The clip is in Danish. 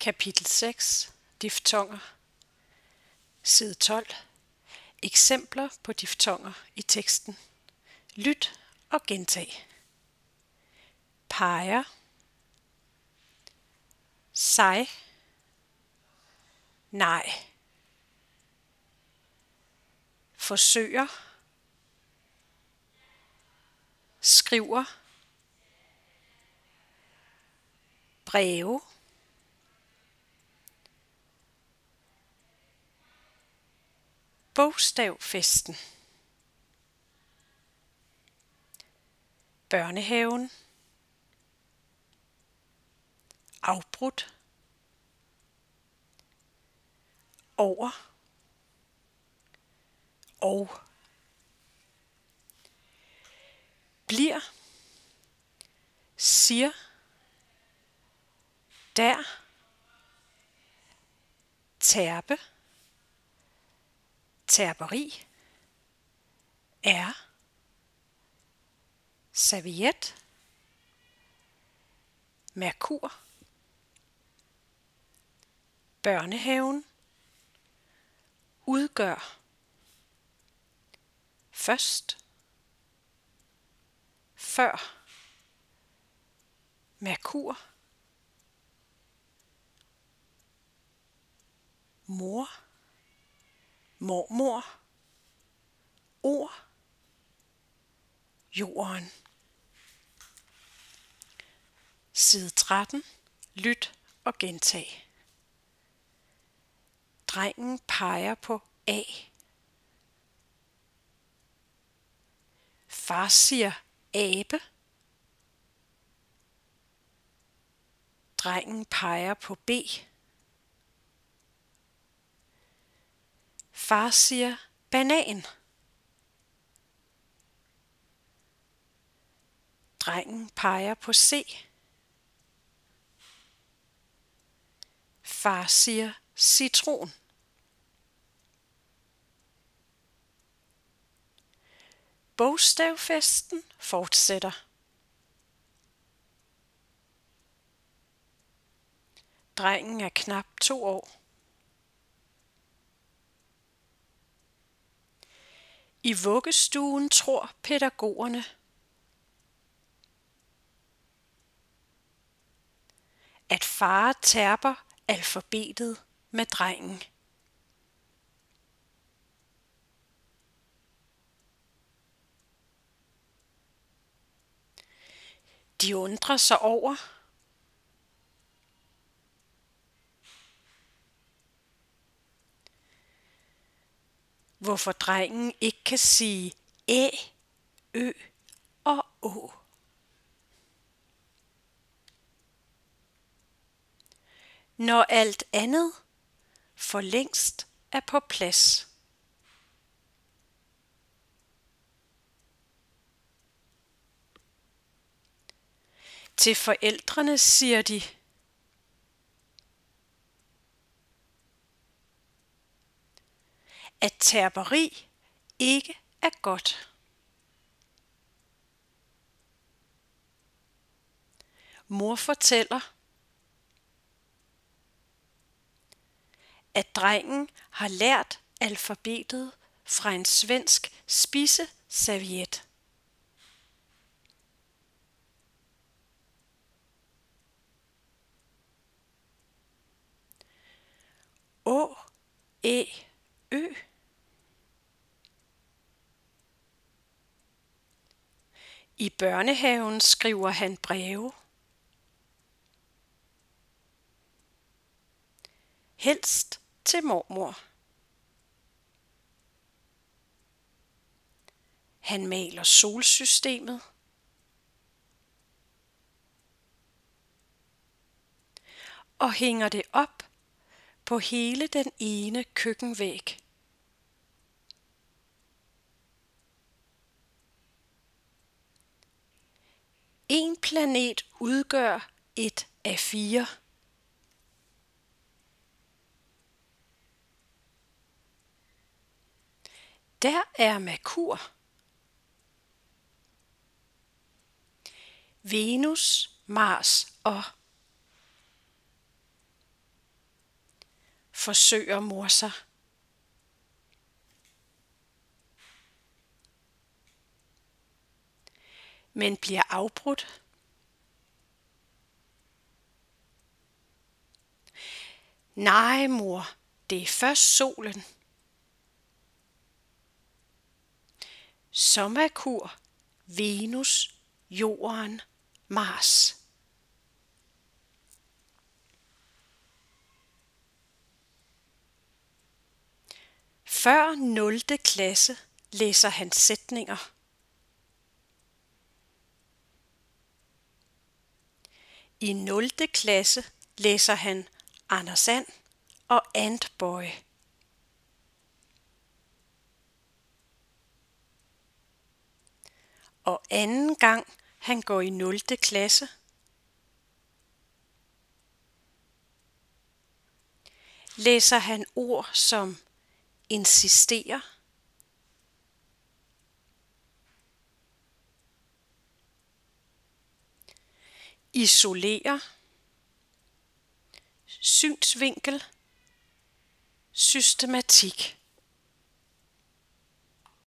Kapitel 6. Diftonger. Side 12. Eksempler på diftonger i teksten. Lyt og gentag. Peger. Sig. Nej. Forsøger. Skriver. Breve. Bogstavfesten. Børnehaven. Afbrudt. Over. Og. Bliver. Siger. Der. Terpe. Terperi. Er. Serviet. Merkur. Børnehaven. Udgør. Først. Før. Merkur. Mor. Mormor. Ord. Jorden. Side 13. Lyt og gentag. Drengen peger på A. Far siger abe. Drengen peger på B. Far siger banan. Drengen peger på C. Far siger citron. Bogstavfesten fortsætter. Drengen er knap 2 år. I vuggestuen tror pædagogerne, at far terper alfabetet med drengen. De undrer sig over, hvorfor drengen ikke kan sige æ, ø og å. Når alt andet for længst er på plads. Til forældrene siger de, at terperi ikke er godt. Mor fortæller, at drengen har lært alfabetet fra en svensk spiseserviet. Å, æ, ø. I børnehaven skriver han breve. Helst til mormor. Han maler solsystemet. Og hænger det op på hele den ene køkkenvæg. En planet udgør et af 4. Der er Merkur. Venus, Mars og forsøger mor sig. Men bliver afbrudt. Nej, mor, det er først solen. Så Merkur, Venus, Jorden, Mars. Før 0. klasse læser han sætninger. I 0. klasse læser han Anders And og Antboy. Og anden gang han går i 0. klasse, læser han ord som insistere, isolere, synsvinkel, systematik.